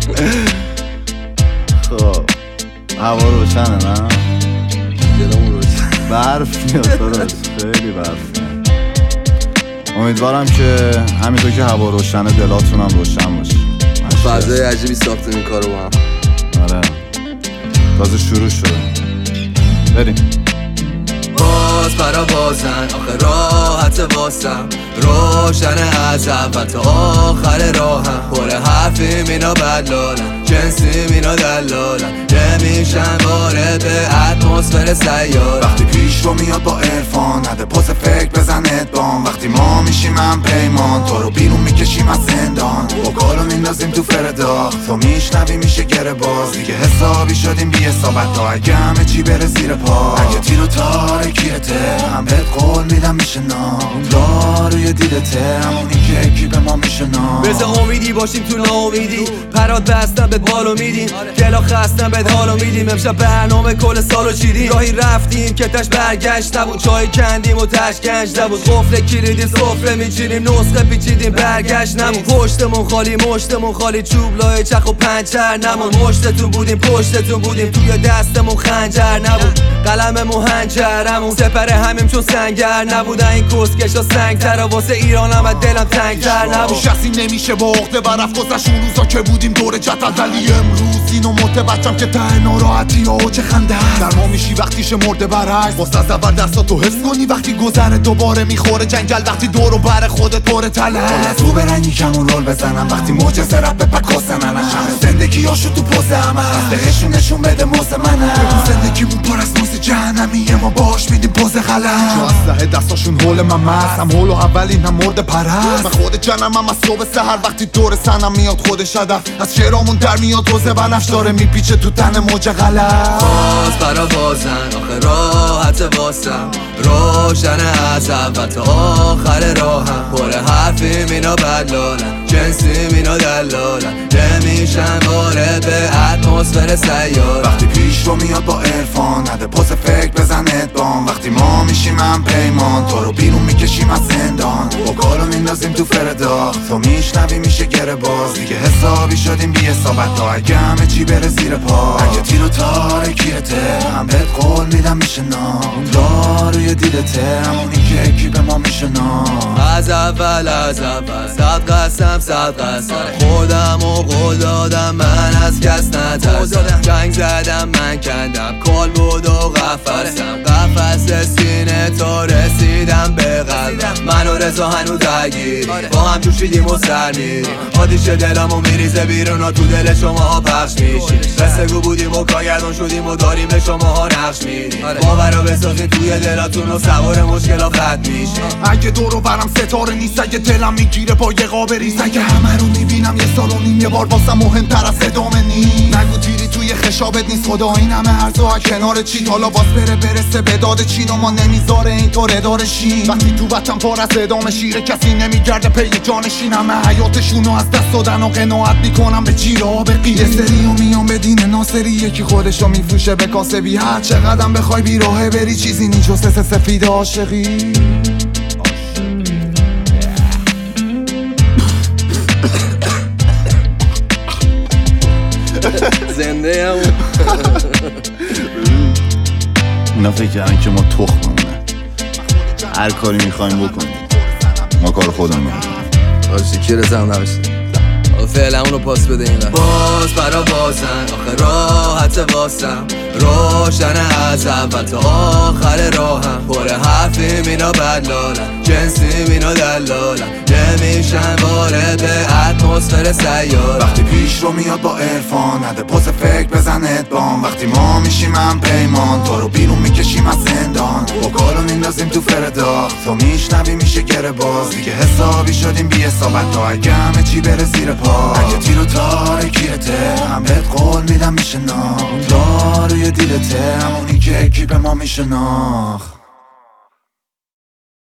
خب هوا روشنه نه؟ دلمون روشن. برف میاد داداش، خیلی برف میاد. امیدوارم که همینطور که هوا روشنه دلاتون هم روشن باشه. فضای عجیبی ساختیم این کارو با هم. آره تازه شروع شده. بریم. باز برا بازن آخه راحت واسم، روشن از اول تا آخر راهم. پر حرفی مینا بدلالم، جنسی مینا دلالم، نمیشن وارد اتمسفر سیارم. وقتی پیش رو میاد با عرفان، نده پاس فکر بزن ادبان. وقتی ما میشیم هم پیمان، تو رو بیرون میکشیم از زندان. وکالو میندازیم تو فردا، تو میشنوی میشه گره باز. دیگه حسابی شدیم بی حسابت تا اگه همه چی بره زیر پا. اگه تیر و تارکیته هم بهت قول میدم میشه نام. داروی دیدته همونی که اکی به ما میشه نام. بذار امیدی باشیم تو ناامیدی، پرات بستم بهت بالو میدیم، گلا خستم بهت حالو میدیم. امشب برنامه کل سالو چیدیم، راهی رفتیم که تش برگشت نبود، چای کندیم و تش گنج نبود. قفل کلیدی سفره میچینیم، نسخه پیچیدیم برگشت نمون. پشتمون خالی مشتمون خالی، چوب لای چخ و پنچر نمون. مشتتون بودیم پشتتون بودیم، توی دستمون خنجر نبود، قلممون هنجرمون. سپر همیم چون سنگر نبودن این کسکشا سنگتر، واسه ایرانم و دلم تنگتر نبود. کسی نمیشه با عقده برفت گذشت اون روزا که بودیم دور جد. ولی امروز اینو متوجهم که ته ناراحتی ها و چه خنده هست. در ما میشی وقتیش مرده برعکس، واسه از اول دستاتو حس کنی وقتی گذره دوباره میخوره جنگل. وقتی دور و بر خودت پر تله از تو برنگی کمون رول بزنم. وقتی معجزه رب به پکاسنن زندگی هاشو تو پوز همه از دهشون نشون بده موز منه. زندگیمون پر از موز جهنمیه، ما باش میدیم پوز غلط. جو اسلحه دستاشون هول من مست، هم هول و اولین هم مرد پرست. من خود جنم هم از صبح سحر، وقتی دور سنم میاد خودش هدف. از شعرامون در میاد روزه بنفش داره میپیچه تو تن موج غلط. باز برا بازن آخه راحت واسم، روشن از اول تا آخر راهم. پر حرفی مینا بدلالم، جنسی مینا دلالم، نمیشن وارد اتمسفر سیارم. وقتی پیش رو میاد با عرفان، نده پاس فکر بزن ادبان. وقتی ما میشیم هم پیمان، تو رو بیرون میکشیم از زندان. وکالو میندازیم تو فردا، تو میشنوی میشه گره باز. دیگه حسابی شدیم بی حسابت تا اگه همه چی بره زیر پا. اگه تیر و تارکیته هم بهت قول میدم میشه نام. داروی دیدته همونی که اکی به ما میشه نام. از اول صد قسم خودم و قول دادم، من از کس نترسم. جنگ زدم من کندم کال بود و قفس سینه تا رسیدم به قلبم. من و رضا هنو درگیر با هم جوشیدیم و سر میریم. آتیش دلمو میریزه بیرون و تو دل شما پخش میشیم. رسگو بودیم و کارگردان شدیم و داریم به شما نقش میدیم. باورو بسازیم توی دلاتون و سوار مشکلا خط میشیم. اگه دورو برم ستاره نیست، اگه دلم میگیره با یه قاب ریز. اگه همه رو میبینم یه سال و نیم، یه بار واسم مهمتر از ادامه نیست. نگو تیری توی خشابت نیست، خدا این همه ارزا کنار چین. حالا باز برسه به داد چین و ما نمیذاره اینطور اداره شین. وقتی تو وطن پر از ادامه شیره، کسی نمیگرده پی جانشین. همه حیاتشونو از دست دادن و قناعت میکنم به جیره ها به قیه. سری و میام به دین ناصری، یکی خودشو میفروشه به کاسبی. هر چقدرم بخوای بی راهه بری، چیزی نی جز سفید عاشقی. زنده هم اونا فکر کردن که ما تخممونه، هر کاری میخوایم بکنیم، ما کار خودمون میکنیم. آشتی کی رسم نباشید فعلا اونو پاس بده این. باز برا بازن آخه راحت واسم، روشن از اول تا آخر راهم. پر حرفی مینا بدلالم، جنسی مینا دلالم، نمیشن وارد اتمسفر سیارم. وقتی پیش رو میاد با عرفان، نده پاس فکر بزن ادبان. وقتی ما میشیم هم پیمان، تو رو بیرون میکشیم از زندان. وکالو میندازیم تو فردا، تو میشنوی میشه گره باز. دیگه حسابی شدیم بی حسابت تا اگه همه چی بره زیر پا. اگه تیر و تارکیته هم بهت قول میدم میشه نام. داروی دیدته همونی که اکی به ما میشه ناخ.